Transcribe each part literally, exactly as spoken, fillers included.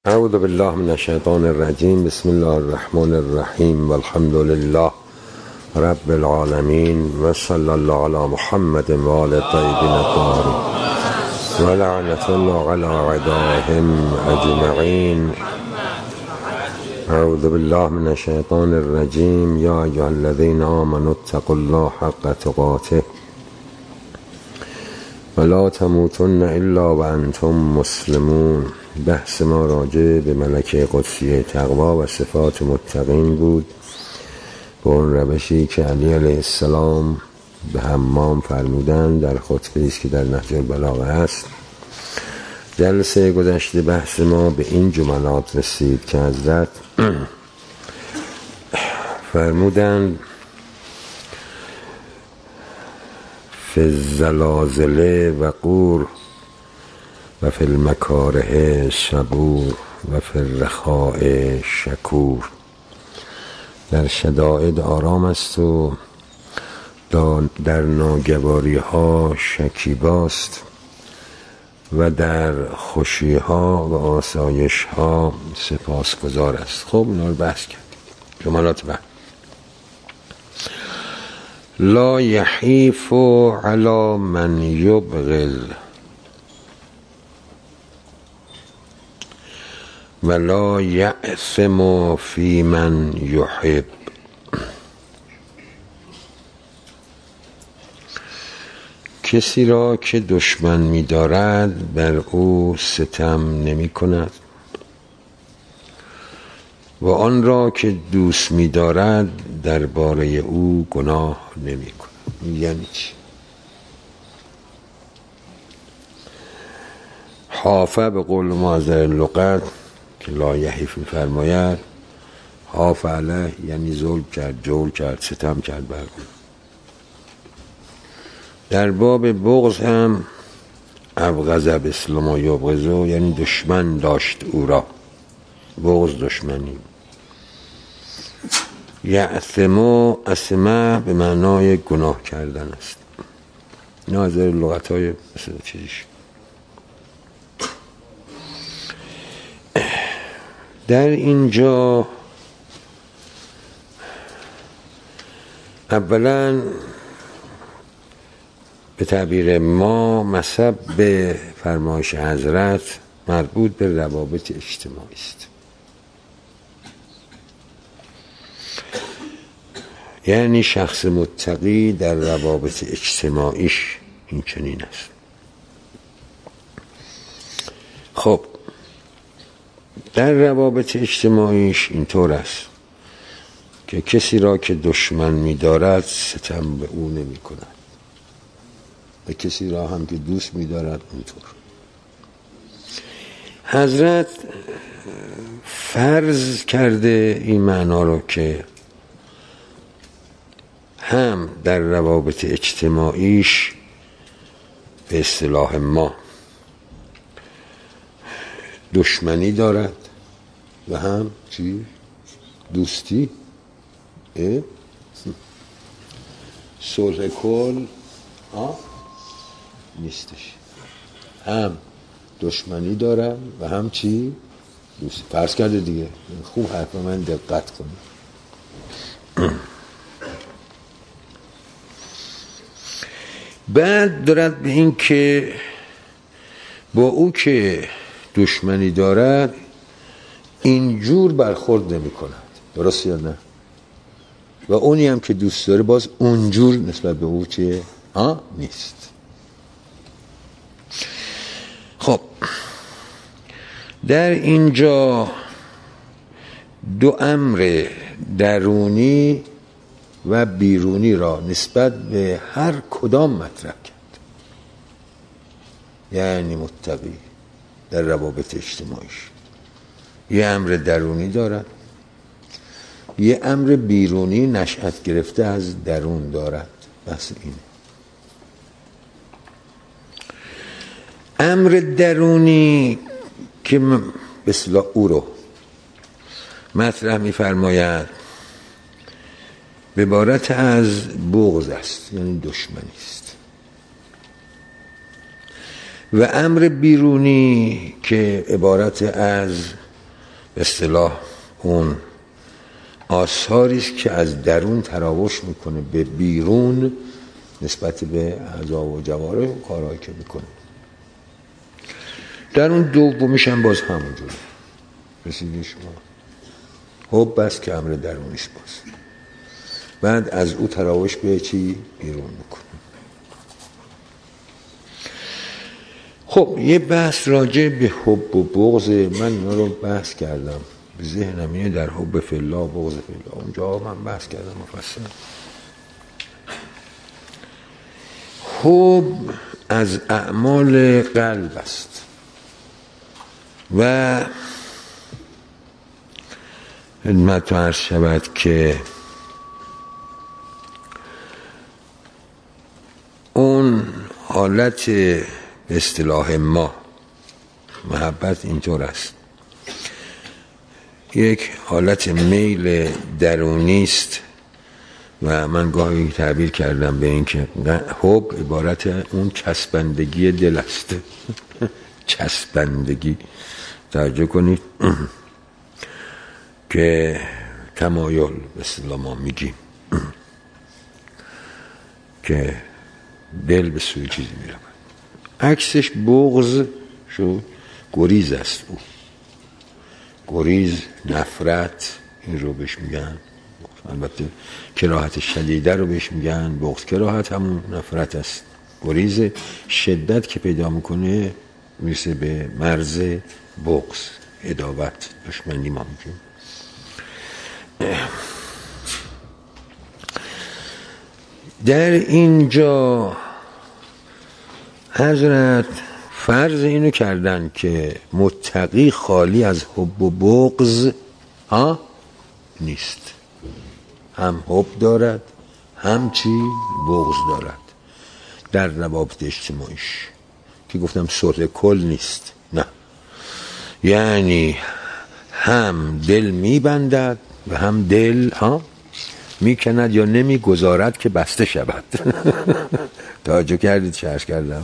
اعوذ بالله من الشیطان الرجیم. بسم الله الرحمن الرحیم والحمد لله رب العالمین و صلی الله علی محمد و آل الطیبین الطاهرین و لعنة الله علی اعدائهم اجمعین. اعوذ بالله من الشیطان الرجیم. یا ایها الذین آمنوا اتقوا الله حق تقاته ولا تموتن الا وانتم مسلمون. بحث ما راجع به ملکه قدسیه تقوا و صفات متقین بود، به اون روشی که علی علیه السلام به حمام فرمودن در خطبه‌ای است که در نهج البلاغه است. جلسه گذشته بحث ما به این جملات رسید که حضرت فرمودند فی الزلازل وقور و فی المکاره صبور و فی الرخاء شکور. در شدائد آرام است و در ناگواری ها شکیباست و در خوشی ها و آسایش ها سپاسگزار است. خب اینا رو بحث کردیم. جملات بعد: لا یحیف علی من یبغل ولا یأثم فی من یحب. کسی را که دشمن می دارد بر او ستم نمی کند و آن را که دوست می دارد درباره او گناه نمی کند. یعنی چی؟ حافه به قول معذر لغت که لا یحیف فرماید، حاف علیه یعنی ظلم کرد، جور کرد، ستم کرد بر او. در باب بغض هم ابغض باسلام و یبغض، یعنی دشمن داشت او را، بغض دشمنی. یأثم و اسمه به معنای گناه کردن است. ناظر لغت های مثل چیزیش. در اینجا اولا به تعبیر ما مصب به فرمایش حضرت مربوط به روابط اجتماعی است. یعنی شخص متقی در روابط اجتماعیش این چنین است. خب در روابط اجتماعیش اینطور است که کسی را که دشمن می دارد ستم به او نمی کند و کسی را هم که دوست می دارد اونطور. حضرت فرض کرده این معنا رو که هم در روابط اجتماعیش به اصطلاح ما دشمنی دارد و هم چی؟ دوستی. صلح کل آه؟ نیستش. هم دشمنی دارم و هم چی؟ دوستی. فرض کرده دیگه. خوب حرف من دقت کنید. بعد دارد به این که با او که دشمنی دارد اینجور برخورد نمی کند. درست یا نه؟ و اونی هم که دوست داره باز اونجور نسبت به او چیه؟ ها؟ نیست. خب در اینجا دو امر درونی و بیرونی را نسبت به هر کدام مطرح کرد. یعنی متقی در روابط اجتماعیش یه امر درونی دارد، یه امر بیرونی نشأت گرفته از درون دارد. بس اینه. امر درونی که به اصطلاح او رو مطرح می‌فرماید به عبارت از بغض است، یعنی دشمنی است. و امر بیرونی که عبارت از اصطلاح اون آثاری است که از درون تراوش میکنه به بیرون نسبت به اعضا و جوارح و کارهایی که میکنه. در اون دومیش هم باز همونجوره. رسیدی شما حب بس که امر درونیش باز، بعد از او تراوش به چی بیرون میکنه. خب یه بحث راجع به حب و بغض، من اینا رو بحث کردم به ذهنم، اینه در حب فی الله و بغض فی الله، اونجا من بحث کردم مفصل. حب از اعمال قلب است و خدمت عرض شود که اون حالت به اصطلاح ما محبت اینطور است، یک حالت میل درونی است و من گاهی تعبیر کردم به این که حب عبارت اون چسبندگی دل است. چسبندگی توجه کنید که تمایل به اصطلاح ما میگیم که دل به سوی چیزی میرود. عکسش بغض شو گریز است. او گریز، نفرت، این رو بهش میگن. البته کراهت شدیده رو بهش میگن بغض. کراهت همون نفرت است. گریز شدت که پیدا میکنه میرسه به مرز بغض، عداوت، دشمنی ما میگیم. در اینجا حضرت فرض اینو کردن که متقی خالی از حب و بغض ها نیست، هم حب دارد هم چی بغض دارد در روابط اجتماعیش، که گفتم صلح کل نیست، نه، یعنی هم دل میبندد و هم دل ها میکند یا نمیگذارد که بسته شود. توجه کردید چه عرض کردم؟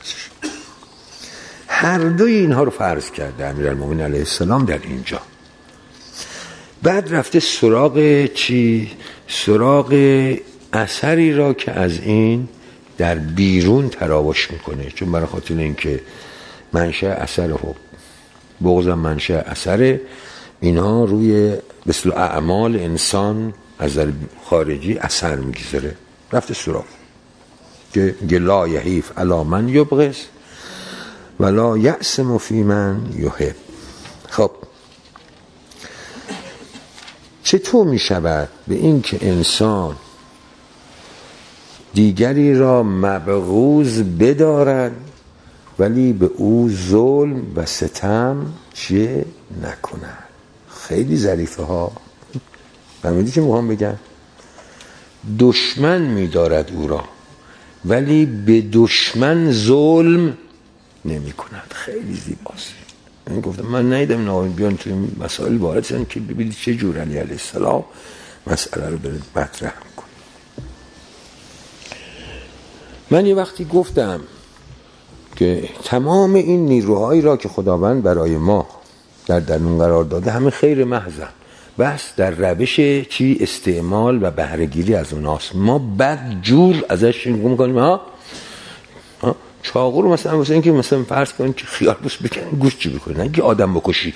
هر دوی اینها رو فرض کرده امیرالمومنین علیه السلام در اینجا. بعد رفته سراغ چی؟ سراغ اثری را که از این در بیرون تراوش میکنه، چون برای خاطر اینکه منشأ اثر حب، بغض منشأ اثر اینها روی مثل اعمال انسان از خارجی اثر میگذاره. رفته سراغ که لا یحیف علی من یبغض ولا یعصم فی من یحب. خب چطور می شود به این که انسان دیگری را مبغوض بدارد ولی به او ظلم و ستم چیه نکند؟ خیلی ظریفه ها. فهمیدی چه میخوام بگم؟ دشمن می‌دارد او را ولی به دشمن ظلم نمی کند. خیلی زیباست. من گفتم من ندیدم این آقایون بیان توی مسائل وارد شدن که ببینید چه جور علی علیه السلام مسئله رو برید مطرح میکنه. من یه وقتی گفتم که تمام این نیروهایی را که خداوند برای ما در درون قرار داده همه خیر محض، بس در روش چی استعمال و بهره‌گیری از اوناست. ما بد جور ازش میکنیم. ها ها چاقو رو مثلا واسه اینکه مثلا فرض کنیم که خیار بوس بکنیم گوشت چی بکنیم، نه که آدم بکشی.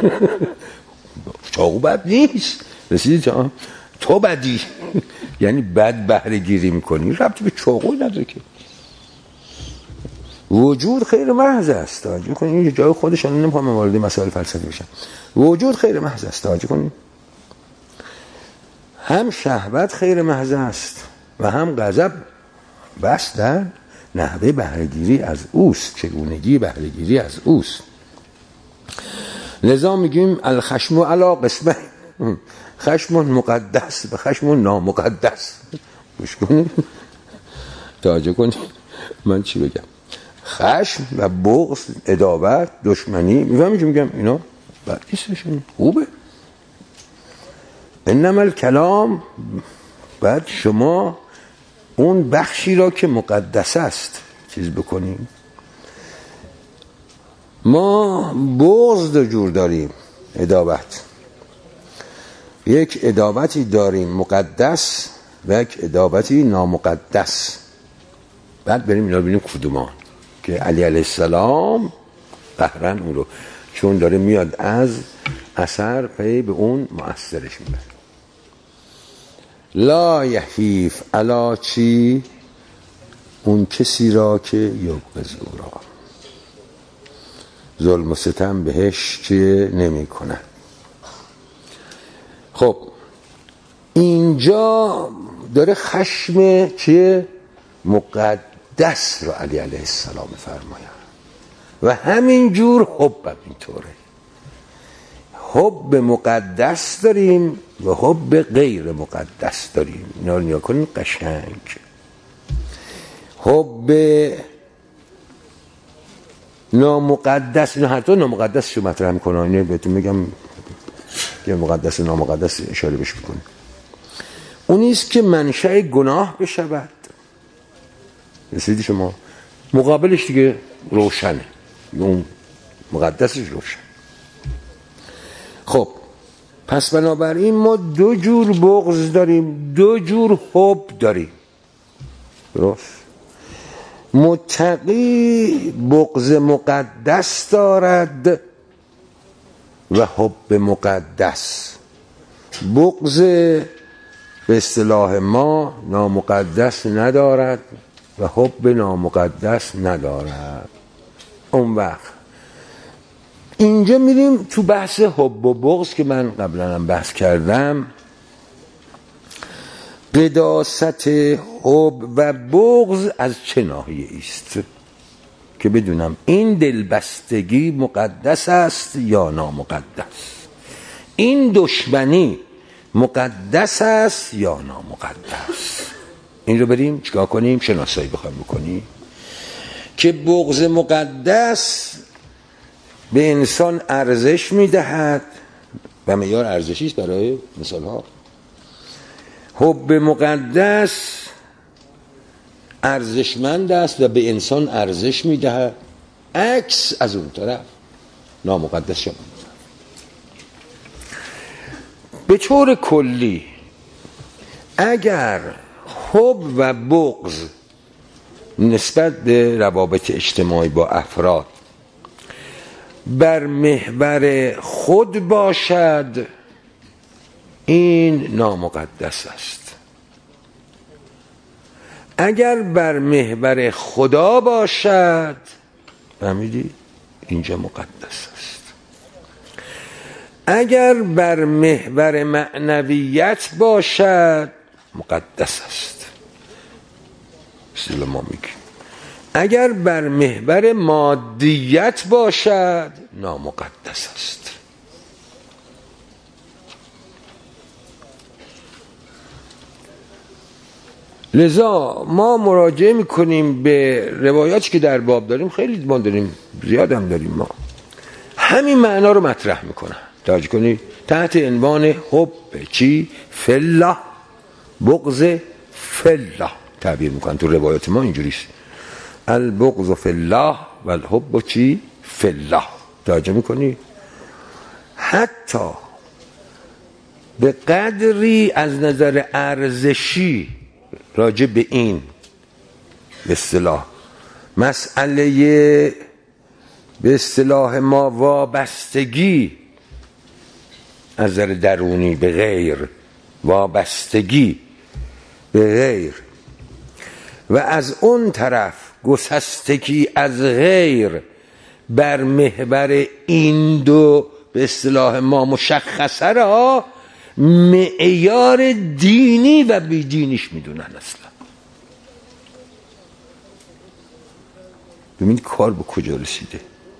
چاقو بد نیست. رسیدی تا تو بدی. یعنی بد بهره‌گیری میکنی، ربطی به چاقو نداره که. وجود خیر محض است. توجه کنید این جای خودش، الان نمیخوام وارد مسائل فلسفی بشم. وجود خیر محض است. توجه کنید هم شهوت خیر محض است و هم غضب، بس در نحوه بهره‌گیری از اوست، چگونگی بهره‌گیری از اوست. لذا میگیم الخشم علی قسمه، خشم مقدس و خشم نامقدس. گوش کنید توجه کنید من چی بگم. خشم و بغض، عداوت، دشمنی، میفهمی چی میگم؟ اینا بد نیستشون، خوبه. انما الکلام، بعد شما اون بخشی را که مقدس است چیز بکنیم. ما بغض دو جور داریم، ادابت. یک ادابتی داریم مقدس و یک ادابتی نامقدس. بعد بریم اینا رو ببینیم کدومان که علی علیه السلام قهرن اون رو چون داره میاد از اثر پی به اون مؤثرش میبره. لا یحیف علا چی؟ اون کسی را که یبغض را ظلم و ستم بهش چیه نمی کنه. خب اینجا داره خشم چیه مقدس رو علی علیه السلام فرماید و همین جور حب اینطوره. حب مقدس داریم و حب غیر مقدس داریم. اینا رو نیا کنیم قشنگ. حب نامقدس، اینا حتی نامقدس رو مطرح میکنه. اینه بهتون میگم که مقدس و نامقدس اشاره بهش میکنه. اونیست که منشأ گناه بشود. رسیدی شما؟ مقابلش دیگه روشنه، اون مقدسش روشن. خب پس بنابراین ما دو جور بغض داریم، دو جور حب داریم. درست؟ متقی بغض مقدس دارد و حب مقدس. بغض به اصطلاح ما نامقدس ندارد و حب نامقدس ندارد. اون وقت اینجا میریم تو بحث حب و بغض که من قبلا هم بحث کردم. قداست حب و بغض از چه ناحیه است که بدونم این دلبستگی مقدس است یا نامقدس، این دشمنی مقدس است یا نامقدس. این رو بریم چیکار کنیم؟ شناسایی بخوایم بکنیم که بغض مقدس به انسان ارزش میدهد و معیار ارزشی است برای مثال ها. حب مقدس ارزشمند است و به انسان ارزش میدهد. عکس از اون طرف نامقدس شما. به طور کلی اگر حب و بغض نسبت به روابط اجتماعی با افراد بر محور خود باشد، این نامقدس است. اگر بر محور خدا باشد، فهمیدی؟ اینجا مقدس است. اگر بر محور معنویت باشد، مقدس است. اصلا ما میگیم اگر بر محور مادیت باشد، نامقدس است. لذا ما مراجعه میکنیم به روایاتی که در باب داریم. خیلی ما داریم، زیاد هم داریم. ما همین معنا رو مطرح میکنن. توجه کنید تحت عنوان حب چی؟ فالله، بغض فالله تعبیر میکنن. تو روایات ما اینجوریست، البغض فالله و الحب چی؟ فالله. توجه میکنی؟ حتی به قدری از نظر ارزشی راجع به این به اصطلاح مسئله به اصطلاح ما وابستگی از نظر درونی به غیر، وابستگی به غیر و از اون طرف گسستگی از غیر بر محور این دو به اصطلاح ما مشخصه را معیار دینی و بی دینیش میدونن. اصلا ببینید کار به کجا رسیده.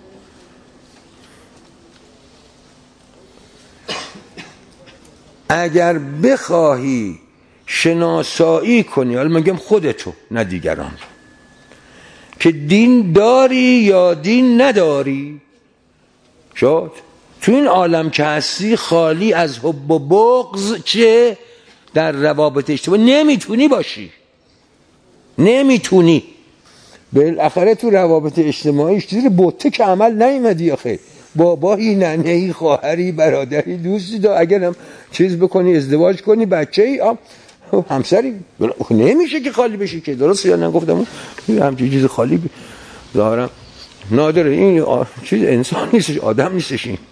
اگر بخواهی شناسایی کنی، حالا میگم خودتو نه دیگران، که دین داری یا دین نداری، شد تو این عالم که هستی خالی از حب و بغض چه در روابط اجتماعی نمیتونی باشی. نمیتونی. بالاخره تو روابط اجتماعی زیر بوته که عمل نیومدی. آخه بابایی، ننهی، خواهری، برادری، دوستی دا اگرم چیز بکنی، ازدواج کنی، بچه‌ای، همسری، نمیشه که خالی بشی که. درست یا نه گفتم؟ همچین چیز خالی ظاهرا نادره. این چیز انسان نیستش، آدم نیستش، این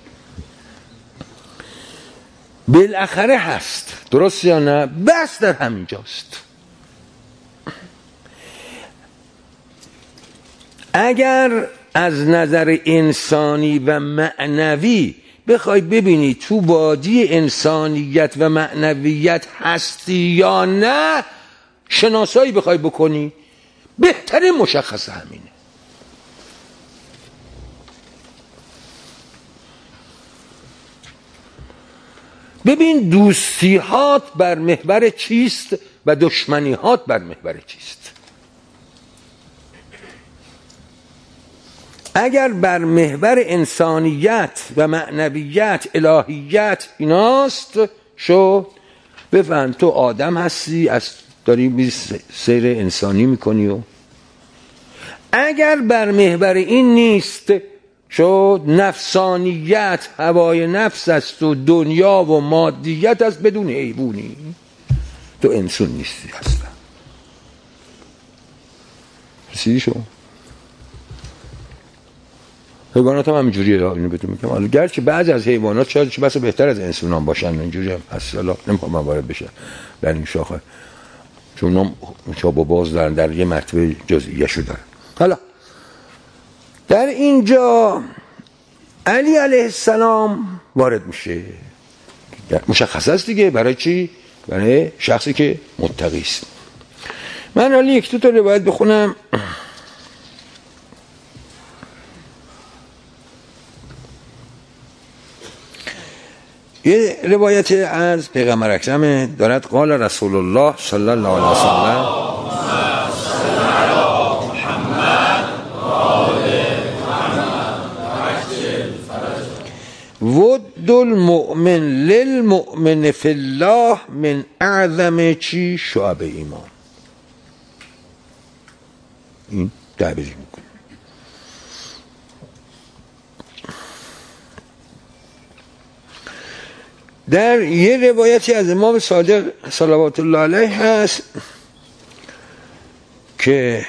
بالاخره هست. درست یا نه؟ بس در همینجاست. اگر از نظر انسانی و معنوی بخوای ببینی تو وادی انسانیت و معنویت هستی یا نه، شناسایی بخوای بکنی، بهترین مشخص همینه. ببین دوستی‌هات بر محور چیست و دشمنی‌هات بر محور چیست. اگر بر محور انسانیت و معنویت، الهیت ایناست، شو بفهم تو آدم هستی، از داری سیر انسانی میکنی. و اگر بر محور این نیست، شو نفسانیت، هوای نفس است و دنیا و مادیت است، بدون حیوانی تو انسان نیستی اصلا. رسیدی شو؟ حیوانات هم همینجوریه، اینو بهتون میگم. حالا گرچه بعضی از حیوانات شاید چه بسا بهتر از انسانان باشن، اینجوری هم اصلا نمیخوام من وارد بشم در این شاخه، چون هم چاب و باز دارن، در یه مرتبه جزئیه شو دارن. حالا در اینجا علی علیه السلام وارد میشه، مشخص است دیگه. برای چی؟ برای شخصی که متقی است. من حالا یک دو تا روایت بخونم. یه روایت از پیغمبر اکرم دارد، قال رسول الله صلی الله علیه وسلم ود المؤمن للمؤمن فی الله من اعظم چی شعب ایمان. این تعبیری میکنه. در یه روایتی از امام صادق صلوات الله علیه هست که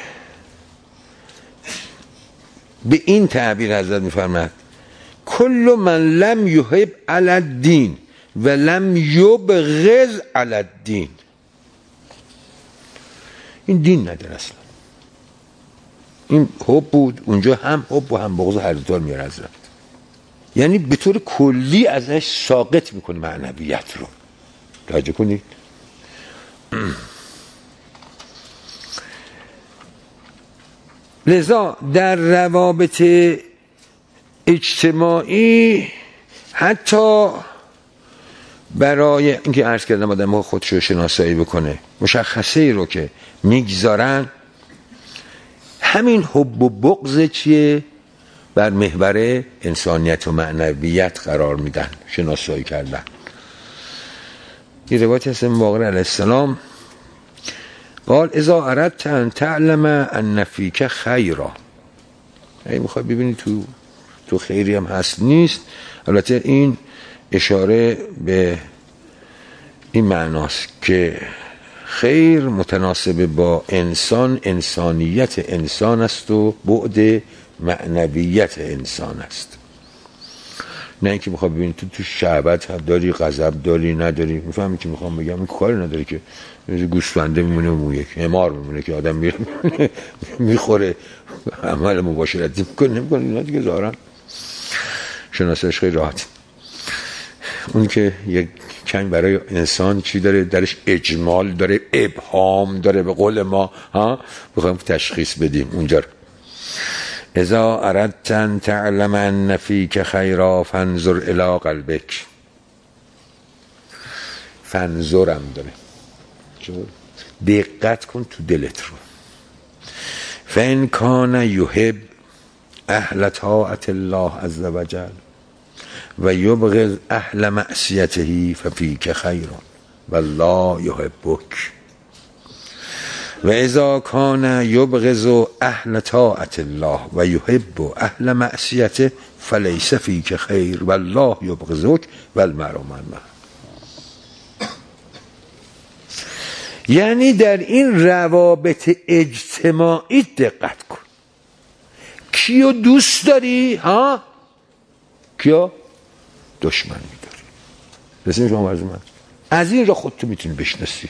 به این تعبیر حضرت میفرماد کل من لم یحب علی الدین و لم یبغض علی الدین. این دین نداره اصلا. این حب بود، اونجا هم حب و هم بغض هر دو میاره حضرت. یعنی به طور کلی ازش ساقط میکنه معنویت رو. توجه کنید. لذا در روابط اجتماعی حتی برای اینکه عرض کردم آدم ها خودشو شناسایی بکنه، مشخصه ای رو که میگذارن، همین حب و بغض چیه؟ بر محور انسانیت و معنویت قرار میدن، شناسایی کردن. این روایت هست واقع علیه السلام قال اذا اردت ان تعلم ان فیک خیرا. ای میخوای ببینی تو تو خیری هم هست نیست. البته این اشاره به این معناست که خیر متناسب با انسان، انسانیت انسان است و بعد معنویت انسان است. نه اینکه میخوای ببینی تو تو شعبت داری، غضب داری، نداری. میفهمی که میخوام بگم؟ این کاری نداره که گوسفنده میمونه و یک حمار میمونه که آدم میره میخوره عمل مباشرتی میکنه نمیکنه. اینا دیگه ظاهرا شناسش خیلی راحت. اون که یک کمی برای انسان چی داره؟ درش اجمال داره، ابهام داره، به قول ما ها بخوایم تشخیص بدیم اونجا. اذا اردت ان تعلم ان فیک خیرا فانظر الی قلبک. فانظرم داره، دقت کن تو دلت رو. فان کان یحب اهل طاعت الله عز وجل و یبغض اهل معصیته ففیک خیر والله یحبک و اذا کان یبغض اهل طاعت الله و یحب اهل معصیته فلیس فیک خیر والله یبغضک والمرء مع المرء. یعنی در این روابط اجتماعی دقت کن. کیو دوست داری؟ ها؟ کیو دشمن می‌داری؟ رسید شما از من از این را خودتو میتونی بشناسی.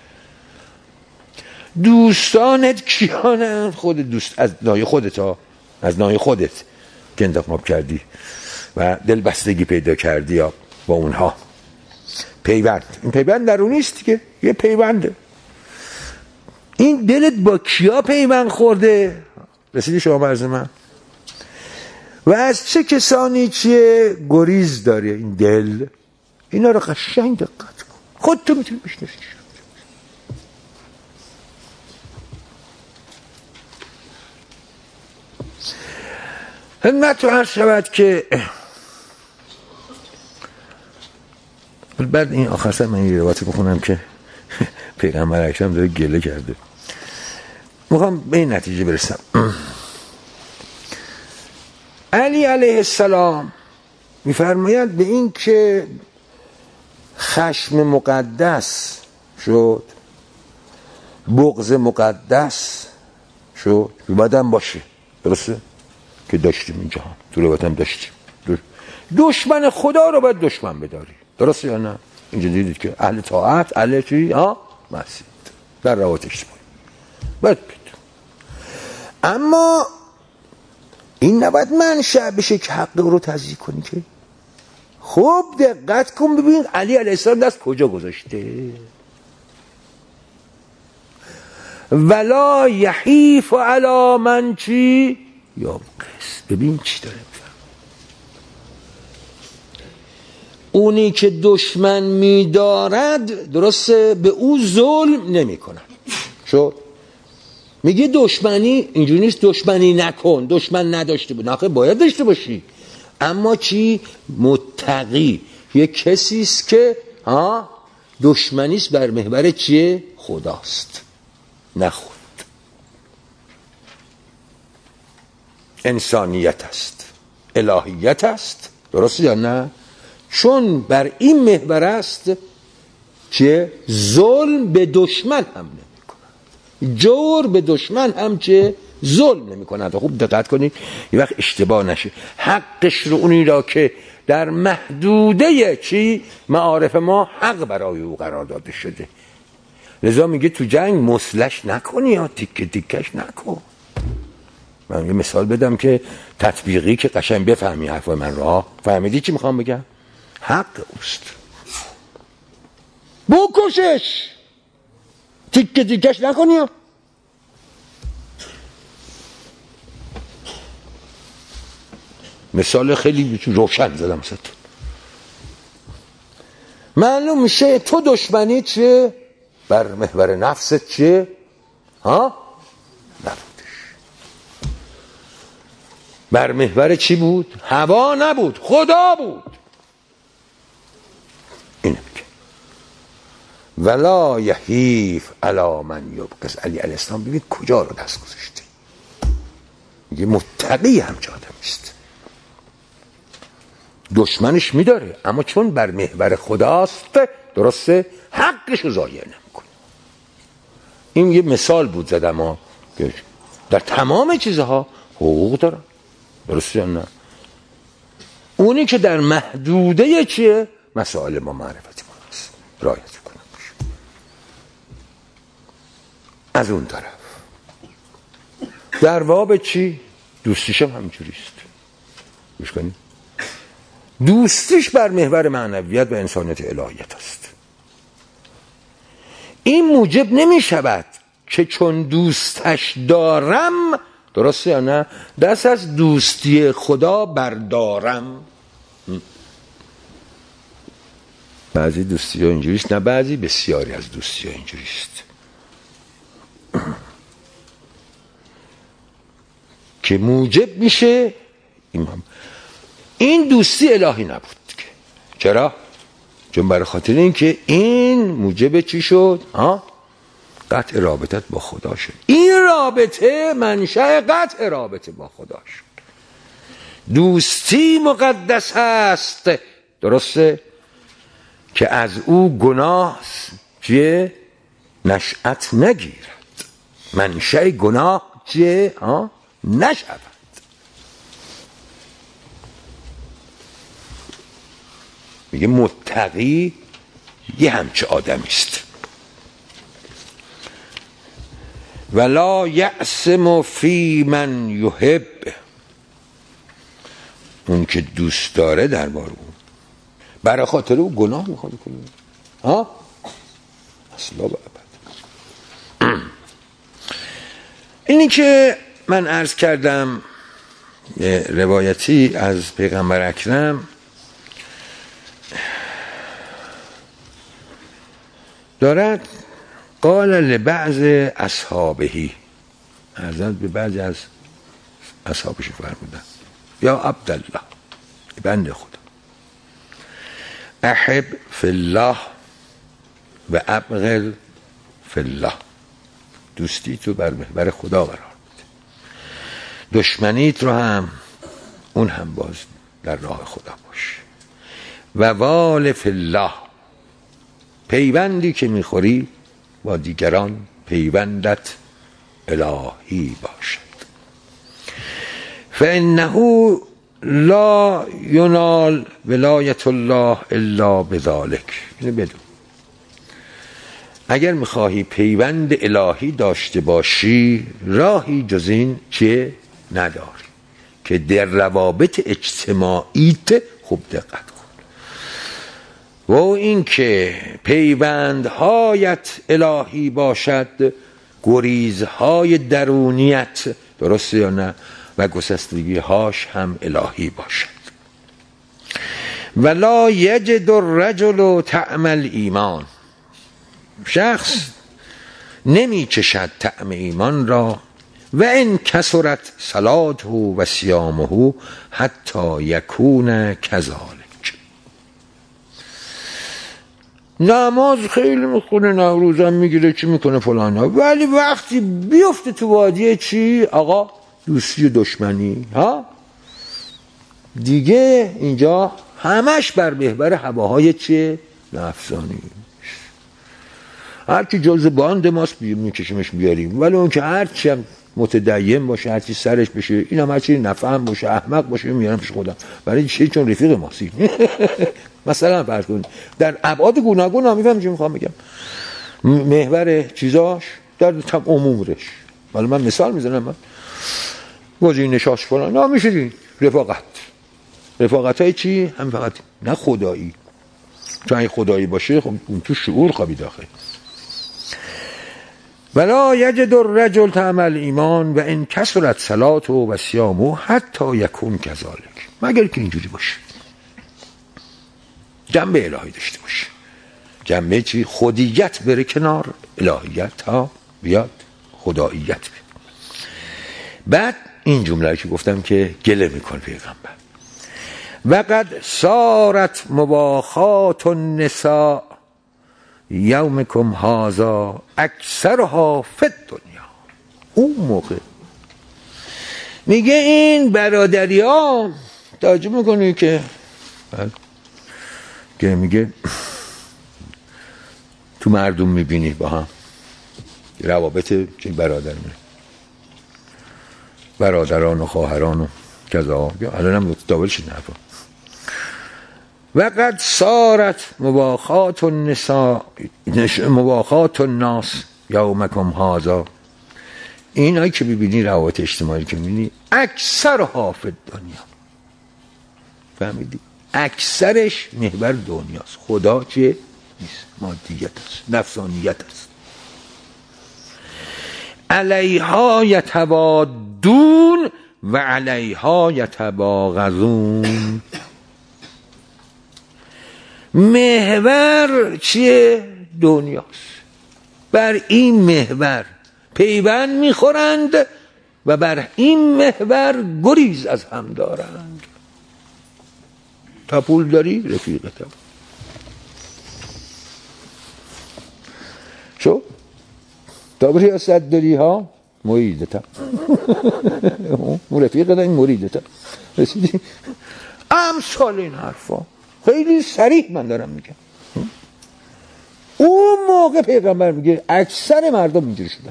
دوستانت کیانن؟ خود دوست از نای خودت ها، از نای خودت که انتخاب کردی و دلبستگی پیدا کردی یا با اونها پیوند. این پیوند درونی است که یه پیونده. این دلت با کیا پیوند خورده؟ رسیدی شما عرض من؟ و از چه کسانی چیه گریز داره این دل؟ اینا رو قشنگ دقت کن، خودتو میتونی بشناسی. خدمت تو عرض شود که بعد این آخر سر من این روایت بخونم که پیغمبر اکرم داره گله کرده. میخوام به این نتیجه برسم. علی علیه السلام میفرماید به این که خشم مقدس شد، بغض مقدس شد، بعدم باشه. درسته؟ که داشتیم اینجا تو روایت هم داشتیم دشمن خدا رو باید دشمن بداری. درسته یا نه؟ اینجا دیدید که اهل طاعت اهل چی؟ ها؟ مسیح در روایت اجتماعی باید بید. اما این نباید منشأ بشه که حق رو تضییع کنی که. خوب دقت کن ببین علی علیه السلام دست کجا گذاشته. ولا یحیف علی من چی یا قص. ببین چی داره میفهم. اونی که دشمن میدارد درسته به او ظلم نمی کند. شد میگه دشمنی اینجوری نیست دشمنی نکن، دشمن نداشته بود، نه باید داشته باشی. اما چی؟ متقی یه کسی است که ها دشمنیش بر محور چیه؟ خداست، نه خود. انسانیت است، الهیت است. درسته یا نه؟ چون بر این محور است که ظلم به دشمن هم نمی کند، جور به دشمن هم که ظلم نمی کند. خوب دقت کنید یه وقت اشتباه نشه. حقش رو اونی را که در محدوده چی معارف ما حق برای او قرار داده شده. لذا میگه تو جنگ مسلش نکنی یا تیکه تیکش نکن. من یه مثال بدم که تطبیقی که قشنگ بفهمی حرفای من را. فهمیدی چی میخوام بگم؟ حق اوست، بکشش، تیکه تیکش نکنی. مثال خیلی روشن زدم ستون. معلوم میشه تو دشمنی چیه؟ بر محور نفست چیه؟ ها؟ نبودش. بر محور چی بود؟ هوا نبود، خدا بود. اینه میگه ولا یحیف علی من یبغض. علی علیه السلام ببین کجا رو دست گذاشته. میگه متقی هم آدم است، دشمنش میداره اما چون بر محور خداست درسته حقش رو ضایع نمیکنه. این یه مثال بود زدم ها که در تمام چیزها حقوق دارن. درسته یا نه؟ اونی که در محدوده چیه؟ مسائل ما معرفتی ما هست رعایت کنم. از اون طرف در باب چی؟ دوستیش هم همینجوریست. گوش کنید. دوستیش بر محور معنویت و انسانیت الهیت است. این موجب نمی شود که چون دوستش دارم درسته یا نه دست از دوستی خدا بردارم. بعضی دوستی ها اینجوریست، نه بعضی، بسیاری از دوستی ها اینجوریست که موجب میشه این, این دوستی الهی نبود. چرا؟ چون برای خاطر این که این موجب چی شد؟ ها؟ قطع رابطت با خدا شد. این رابطه منشأ قطع رابطه با خدا شد. دوستی مقدس است، درسته، که از او گناه چیه نشأت نگیرد، منشأ گناه چیه ها نشود. میگه متقی یه همچه آدمی است. ولا یعصم فی من یحب، اون که دوست داره درباره اون برای خاطر او گناه میخواد کنه ها اصلا به ابد. اینی که من عرض کردم روایتی از پیغمبر اکرم دارد، قال لبعض اصحابهی، حضرت به بعضی از اصحابش فرمودن یا عبدالله بنده خدا، احب فی الله و ابغض فی الله، دوستی تو بر بر خدا قرار بده، دشمنیت رو هم اون هم باز در راه خدا باش. و وال فی الله، پیوندی که میخوری با دیگران پیوندت الهی باشد. فانه لا ینال ولایت الله الا بذلک، اینو بدون اگر میخواهی پیوند الهی داشته باشی راهی جز این چه نداری که در روابط اجتماعیت خوب دقت کن. و این که پیوندهایت الهی باشد، گریزهای درونیت، درسته یا نه، و گسستگی هاش هم الهی باشد. ولا یجد الرجل طعم الایمان، شخص نمی چشد طعم ایمان را، و ان کثرت صلاته و صیامه حتی یکون کذالک، نماز خیلی میخونه، نه روزم میگیره، چی میکنه فلان ها، ولی وقتی بیفته تو وادی چی آقا دوستی و دشمنی ها دیگه، اینجا همش بر محور هواهای چه نفسانی، هر کی جز باند ماست میکشیمش بیاریم، ولی اون که هر چی هم متدین باشه، هر چی سرش بشه، این هم هر چی نفهم باشه، احمق باشه، میارم پیش خودم، برای چی؟ چون رفیق ماست. مثلا فرض کنید در ابعاد گوناگون هم میفهم چی میخوام بگم، محور چیزاش در تم عمومش، ولی من مثال میزنم، من واجی نشاش فلان نه میشه این رفاقت، رفاقت های چی هم فقط نه خدایی، چون اگه خدایی باشه خب اون تو شعور خوابی داخل. ولا یجد الرجل طعم الایمان و ان کثرت صلاته و صیامه حتی یکون کذالک، مگر که اینجوری باشه، جنبه الهی داشته باشه، جنبه چی خودیت بره کنار، الهیت ها بیاد، خداییت بیاد. بعد این جمله که گفتم که گله میکن پیغمبر، وقد صارت مباخات النساء یومکم هذا اکثرها فی الدنیا، اون موقع میگه این برادری ها توجه میکنی که که میگه تو مردم میبینی با هم روابط چه برادر می برادران و خواهران و کذا، الان هم دابل شد نفا. وقد صارت مباخات النساء مباخات الناس یومکم هذا، این هایی که ببینی روابط اجتماعی که میبینی اکثرها فی الدنیا، فهمیدی؟ اکثرش محور دنیاست، خدا چیه؟ نیست، مادیت است، نفسانیت است. علیها یتبادون و علیها یتباغضون، محور چیه؟ دنیاست، بر این محور پیوند میخورند و بر این محور گریز از هم دارند. تا پول داری رفیقتم شو، تا ریاست داری ها مریدتم. اون رفیق این مریدتم. رسیدی امثال این حرفا خیلی صریح من دارم میگم. اون موقع پیغمبر میگه اکثر مردم اینجوری شدن.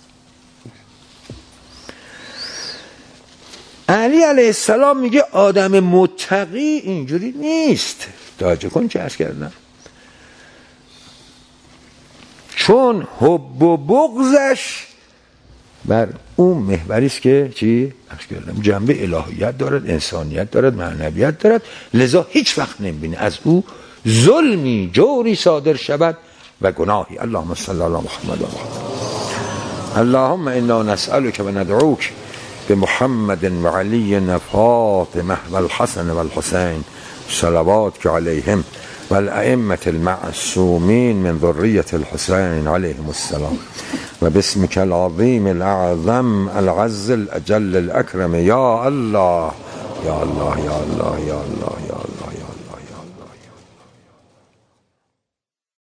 علی علیه السلام میگه آدم متقی اینجوری نیست. توجه کن چه عرض کردم، چون حب و بغضش بر اون محوری است که چی عرض کردم جنبه الهیت دارد، انسانیت دارد، معنویت دارد، لذا هیچ وقت نمیبینه از او ظلمی جوری صادر شود و گناهی. اللهم صل علی محمد و محمد. اللهم انا نسألك و ندعوك بمحمد و علی و فاطمه و الحسن و الحسین صلواتك علیهم و الائمة المعصومین من ذریة الحسین علیهم السلام و باسمك العظیم الاعظم العز الاجل الاکرم یا الله یا الله یا الله یا الله یا الله